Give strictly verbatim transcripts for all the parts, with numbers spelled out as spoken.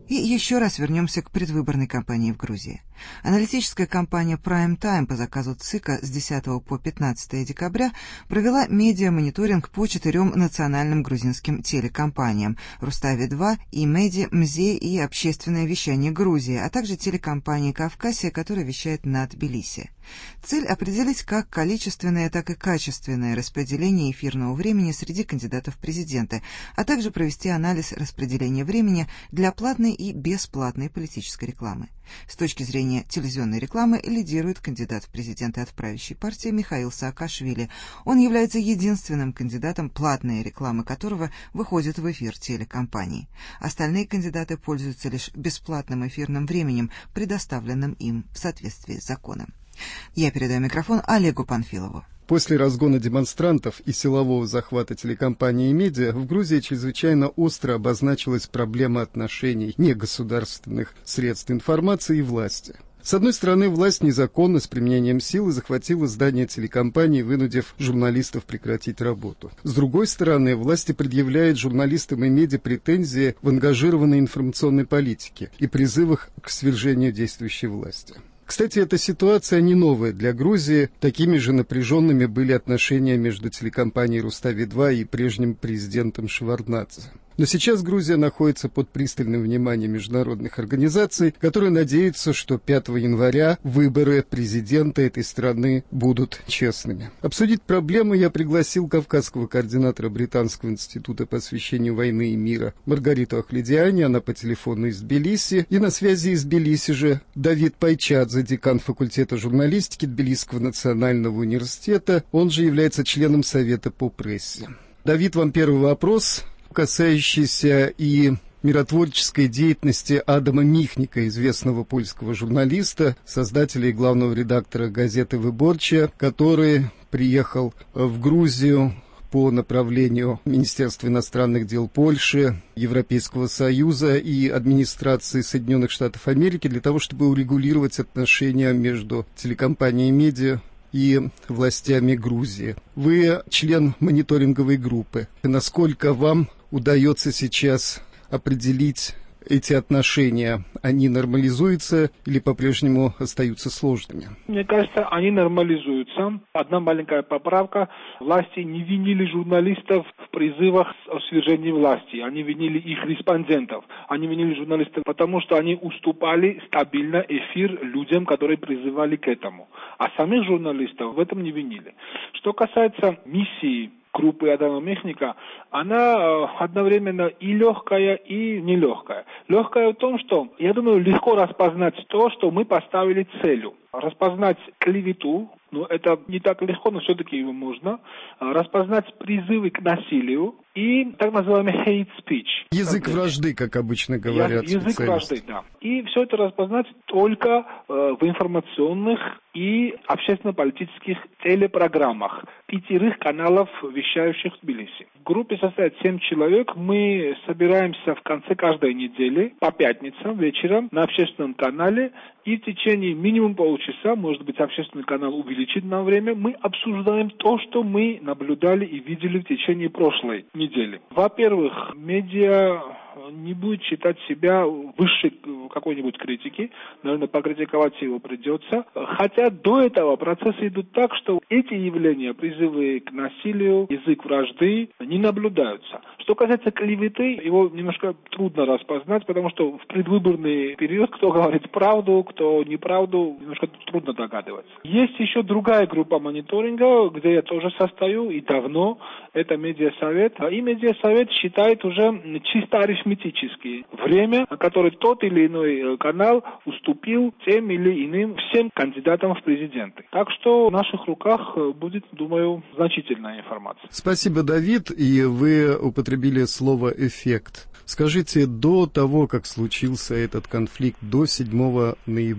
И еще раз вернемся к предвыборной кампании в Грузии. Аналитическая компания Prime Time по заказу ЦИКа с десятого по пятнадцатое декабря провела медиа-мониторинг по четырем национальным грузинским телекомпаниям «Рустави-два», «И-Меди», «Мзе» и «Общественное вещание Грузии», а также телекомпании «Кавказия», которая вещает на Тбилиси. Цель — определить как количественное, так и качественное распределение эфирного времени среди кандидатов в президенты, а также провести анализ распределения времени для платной и бесплатной политической рекламы. С точки зрения телевизионной рекламы лидирует кандидат в президенты от правящей партии Михаил Саакашвили. Он является единственным кандидатом, платная реклама которого выходит в эфир телекомпании. Остальные кандидаты пользуются лишь бесплатным эфирным временем, предоставленным им в соответствии с законом. Я передаю микрофон Олегу Панфилову. После разгона демонстрантов и силового захвата телекомпании «Медиа» в Грузии чрезвычайно остро обозначилась проблема отношений негосударственных средств информации и власти. С одной стороны, власть незаконно с применением силы захватила здание телекомпании, вынудив журналистов прекратить работу. С другой стороны, власти предъявляют журналистам и медиа претензии в ангажированной информационной политике и призывах к свержению действующей власти. Кстати, эта ситуация не новая для Грузии. Такими же напряженными были отношения между телекомпанией «Рустави-два» и прежним президентом Шеварднадзе. Но сейчас Грузия находится под пристальным вниманием международных организаций, которые надеются, что пятого января выборы президента этой страны будут честными. Обсудить проблему я пригласил кавказского координатора Британского института по освещению войны и мира Маргариту Ахледиани, она по телефону из Тбилиси, и на связи из Тбилиси же Давид Пайчадзе, декан факультета журналистики Тбилисского национального университета, он же является членом Совета по прессе. Давид, вам первый вопрос, касающийся и миротворческой деятельности Адама Михника, известного польского журналиста, создателя и главного редактора газеты «Выборча», который приехал в Грузию по направлению Министерства иностранных дел Польши, Европейского Союза и администрации Соединенных Штатов Америки для того, чтобы урегулировать отношения между телекомпанией «Медиа» и властями Грузии. Вы член мониторинговой группы. Насколько вам удается сейчас определить эти отношения? Они нормализуются или по-прежнему остаются сложными? Мне кажется, они нормализуются. Одна маленькая поправка. Власти не винили журналистов в призывах о свержении власти. Они винили их респондентов. Они винили журналистов, потому что они уступали стабильно эфир людям, которые призывали к этому. А самих журналистов в этом не винили. Что касается миссии группы Адама Михника, она одновременно и легкая, и нелегкая. Легкая в том, что, я думаю, легко распознать то, что мы поставили целью. Распознать клевету, ну, это не так легко, но все-таки его можно. Распознать призывы к насилию и так называемый hate speech. Язык вражды, как обычно говорят Язык специалисты. вражды, да. И все это распознать только э, в информационных и общественно-политических телепрограммах пятерых каналов, вещающих в Тбилиси. В группе состоит семь человек. Мы собираемся в конце каждой недели по пятницам вечером на общественном канале, и в течение минимум полчаса, может быть, общественный канал увеличит нам время, мы обсуждаем то, что мы наблюдали и видели в течение прошлой недели. Во-первых, медиа не будет считать себя выше какой-нибудь критики, наверное, покритиковать его придется. Хотя до этого процессы идут так, что эти явления, призывы к насилию, язык вражды, не наблюдаются. Что касается клеветы, его немножко трудно распознать, потому что в предвыборный период кто говорит правду, кто неправду, немножко трудно догадываться. Есть еще другая группа мониторинга, где я тоже состою, и давно, это Медиасовет. И Медиасовет считает уже чисто арифметически время, которое тот или иной канал уступил тем или иным всем кандидатам в президенты. Так что в наших руках будет, думаю, значительная информация. Спасибо, Давид. И вы употребили слово «эффект». Скажите, до того, как случился этот конфликт, до седьмого ноября,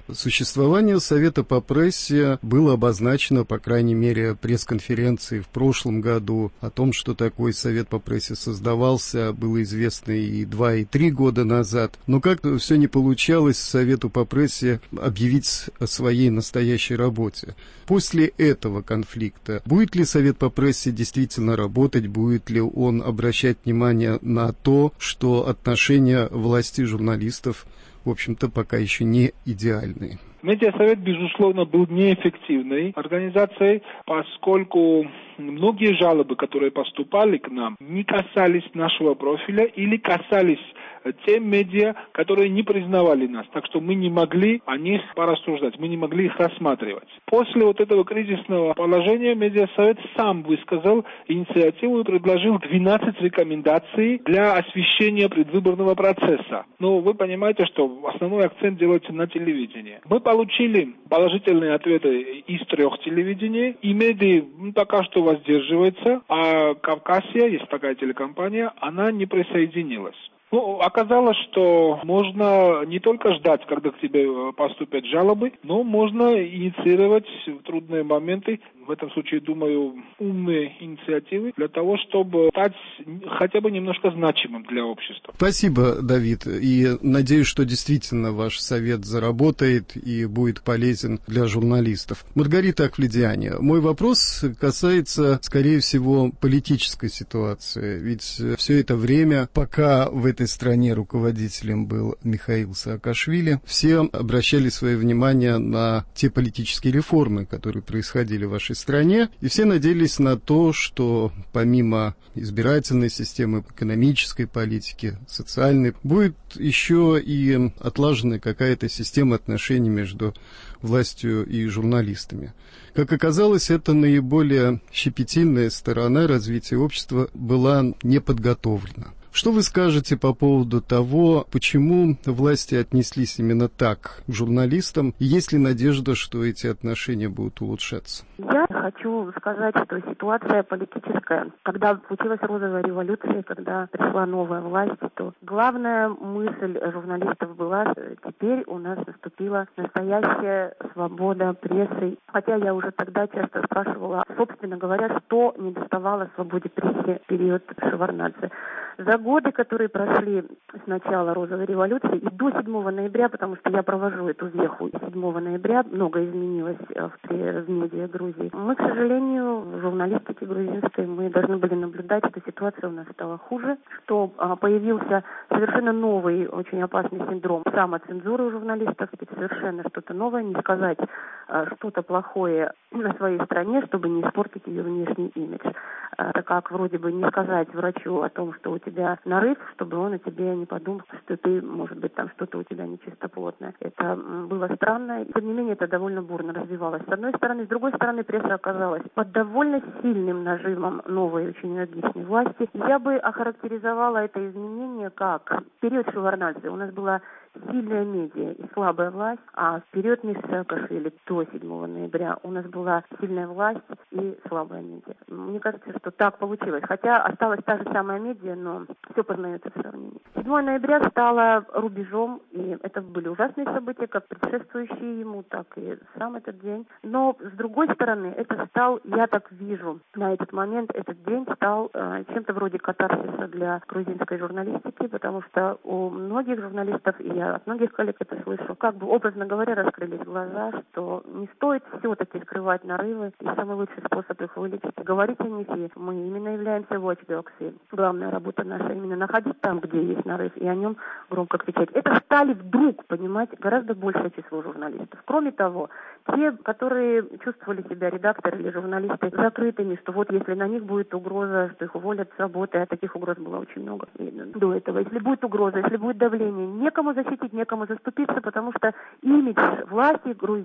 Существование Совета по прессе было обозначено, по крайней мере, пресс-конференции в прошлом году. О том, что такой Совет по прессе создавался, было известно и два, и три года назад. Но как-то все не получалось Совету по прессе объявить о своей настоящей работе. После этого конфликта будет ли Совет по прессе действительно работать, будет ли он обращать внимание на то, что отношения власти и журналистов, в общем-то, пока еще не идеальные? Медиасовет, безусловно, был неэффективной организацией, поскольку многие жалобы, которые поступали к нам, не касались нашего профиля или касались тем медиа, которые не признавали нас. Так что мы не могли о них порассуждать, мы не могли их рассматривать. После вот этого кризисного положения Медиасовет сам высказал инициативу и предложил двенадцать рекомендаций для освещения предвыборного процесса. Но вы понимаете, что основной акцент делается на телевидении. Мы получили положительные ответы из трех телевидений, и медиа пока что воздерживается, а Кавказия, есть такая телекомпания, она не присоединилась. Ну, оказалось, что можно не только ждать, когда к тебе поступят жалобы, но можно инициировать в трудные моменты, в этом случае, думаю, умные инициативы для того, чтобы стать хотя бы немножко значимым для общества. Спасибо, Давид, и надеюсь, что действительно ваш совет заработает и будет полезен для журналистов. Маргарита Ахвледиани, мой вопрос касается, скорее всего, политической ситуации, ведь все это время, пока в этой стране руководителем был Михаил Саакашвили, все обращали свое внимание на те политические реформы, которые происходили в вашей стране, и все надеялись на то, что помимо избирательной системы, экономической политики, социальной, будет еще и отлажена какая-то система отношений между властью и журналистами. Как оказалось, это наиболее щепетильная сторона развития общества была не подготовлена. Что вы скажете по поводу того, почему власти отнеслись именно так к журналистам? И есть ли надежда, что эти отношения будут улучшаться? Я хочу сказать, что ситуация политическая, когда случилась розовая революция, когда пришла новая власть, то главная мысль журналистов была, что теперь у нас наступила настоящая свобода прессы. Хотя я уже тогда часто спрашивала, собственно говоря, что не доставало свободе прессы в период Шеварднадзе. За годы, которые прошли с начала розовой революции и до седьмого ноября, потому что я провожу эту веху, седьмого ноября многое изменилось в, в медиа Грузии. Мы, к сожалению, в журналистике грузинской мы должны были наблюдать, что ситуация у нас стала хуже, что а, появился совершенно новый, очень опасный синдром самоцензуры у журналистов. Это совершенно что-то новое, не сказать а, что-то плохое на своей стране, чтобы не испортить ее внешний имидж. Это как вроде бы не сказать врачу о том, что у тебя нарыв, чтобы он о тебе не подумал, что ты, может быть, там что-то у тебя нечистоплотное. Это было странно. Тем не менее, это довольно бурно развивалось. С одной стороны. С другой стороны, пресса оказалась под довольно сильным нажимом новой, очень энергичной власти. Я бы охарактеризовала это изменение как в период Шеварднадзе у нас была сильная медиа и слабая власть, а в период Саакашвили до седьмого ноября у нас была сильная власть и слабая медиа. Мне кажется, что так получилось. Хотя осталась та же самая медиа, но все познается в сравнении. седьмого ноября стало рубежом, и это были ужасные события, как предшествующие ему, так и сам этот день. Но, с другой стороны, это стал, я так вижу, на этот момент этот день стал э, чем-то вроде катарсиса для грузинской журналистики, потому что у многих журналистов, и я от многих коллег это слышу, как бы, образно говоря, раскрылись глаза, что не стоит все-таки скрывать нарывы, и самый лучший способ их вылечить — говорить о них, и мы именно являемся watchdogs, и главная работа наша именно находить там, где есть нарыв, и о нем громко кричать. Это стали вдруг, понимаете, гораздо большее число журналистов. Кроме того, те, которые чувствовали себя, редакторы или журналисты, закрытыми, что вот если на них будет угроза, что их уволят с работы, а таких угроз было очень много до этого, если будет угроза, если будет давление, некому защитить, некому заступиться, потому что имидж власти Грузии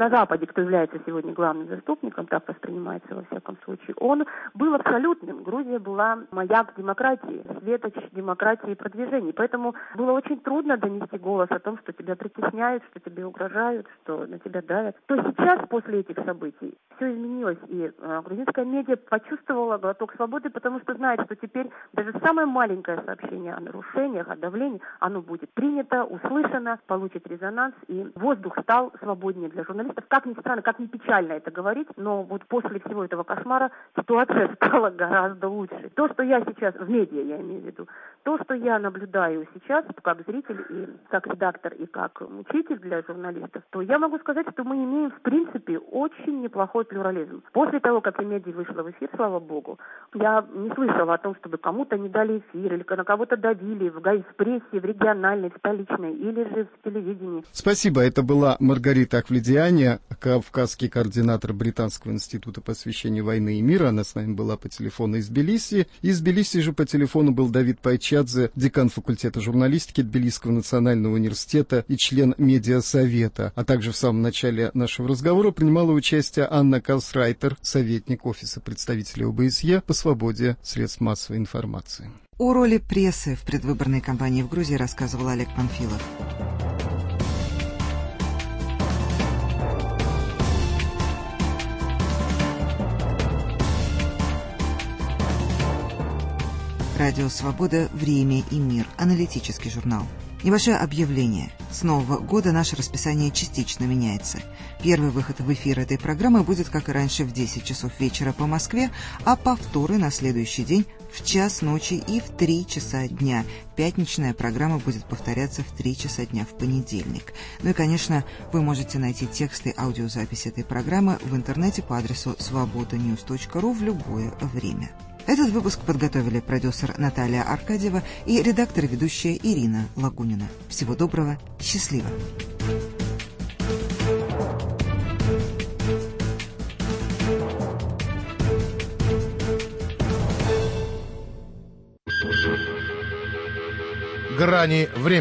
на Западе, кто является сегодня главным заступником, так воспринимается во всяком случае, он был абсолютным. Грузия была маяк демократии, светоч демократии и продвижений. Поэтому было очень трудно донести голос о том, что тебя притесняют, что тебе угрожают, что на тебя давят. То сейчас, после этих событий, все изменилось. И э, грузинская медиа почувствовала глоток свободы, потому что знает, что теперь даже самое маленькое сообщение о нарушениях, о давлении, оно будет принято, услышано, получит резонанс, и воздух стал свободнее для журналистов. Как ни странно, как ни печально это говорить, но вот после всего этого кошмара ситуация стала гораздо лучше. То, что я сейчас, в медиа я имею в виду, то, что я наблюдаю сейчас, как зритель и как редактор, и как учитель для журналистов, то я могу сказать, что мы имеем, в принципе, очень неплохой плюрализм. После того, как Имедия вышла в эфир, слава богу, я не слышала о том, чтобы кому-то не дали эфир, или на кого-то давили в, в прессе, в региональной, в столичной, или же в телевидении. Спасибо. Это была Маргарита Ахвледиани, кавказский координатор Британского института посвящения войны и мира. Она с нами была по телефону из Тбилиси. Из Тбилиси же по телефону был Давид Пайчадзе, декан факультета журналистики Тбилисского национального университета и член медиасовета. А также в самом начале нашего разговора принимала участие Анна Калсрайтер, советник Офиса представителя ОБСЕ по свободе средств массовой информации. О роли прессы в предвыборной кампании в Грузии рассказывал Олег Панфилов. Радио «Свобода. Время и мир». Аналитический журнал. Небольшое объявление. С Нового года наше расписание частично меняется. Первый выход в эфир этой программы будет, как и раньше, в десять часов вечера по Москве, а повторы на следующий день в час ночи и в три часа дня. Пятничная программа будет повторяться в три часа дня в понедельник. Ну и, конечно, вы можете найти тексты и аудиозаписи этой программы в интернете по адресу свобода ньюс точка ру в любое время. Этот выпуск подготовили продюсер Наталья Аркадьева и редактор и ведущая Ирина Лагунина. Всего доброго, счастливо! Грани времени.